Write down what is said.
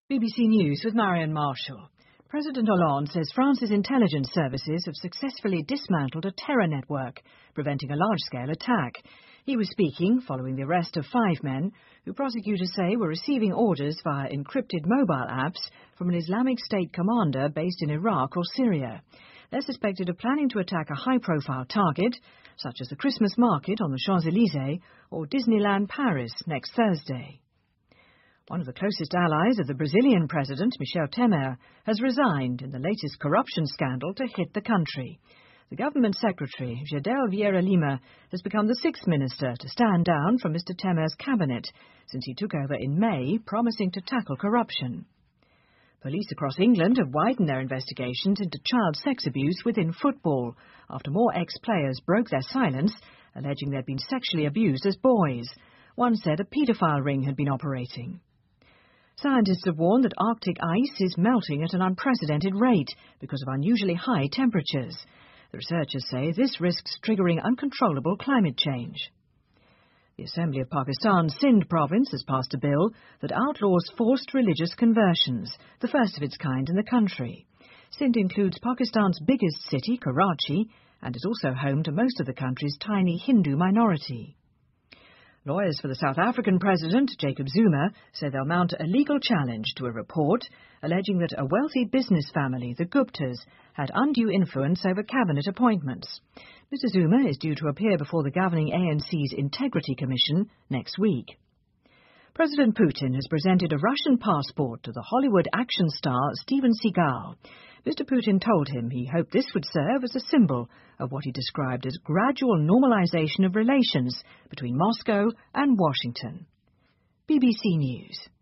BBC News with Marion Marshall. President Hollande says France's intelligence services have successfully dismantled a terror network, preventing a large-scale attack. He was speaking following the arrest of 5 men who prosecutors say were receiving orders via encrypted mobile apps from an Islamic State commander based in Iraq or Syria. They're suspected of planning to attack a high-profile target, such as the Christmas market on the Champs-Élysées or Disneyland Paris next Thursday. One of the closest allies of the Brazilian president, Michel Temer, has resigned in the latest corruption scandal to hit the country. The government secretary, Gedel Vieira Lima, has become the 6th minister to stand down from Mr. Temer's cabinet since he took over in May, promising to tackle corruption. Police across England have widened their investigations into child sex abuse within football after more ex-players broke their silence, alleging they'd been sexually abused as boys. One said a paedophile ring had been operating. Scientists have warned that Arctic ice is melting at an unprecedented rate because of unusually high temperatures. The researchers say this risks triggering uncontrollable climate change. The Assembly of Pakistan's Sindh province has passed a bill that outlaws forced religious conversions, the first of its kind in the country. Sindh includes Pakistan's biggest city, Karachi, and is also home to most of the country's tiny Hindu minority. Lawyers for the South African president, Jacob Zuma, say they'll mount a legal challenge to a report alleging that a wealthy business family, the Guptas, had undue influence over cabinet appointments. Mr. Zuma is due to appear before the governing ANC's Integrity Commission next week. President Putin has presented a Russian passport to the Hollywood action star Steven Seagal. Mr. Putin told him he hoped this would serve as a symbol of what he described as gradual normalization of relations between Moscow and Washington. BBC News.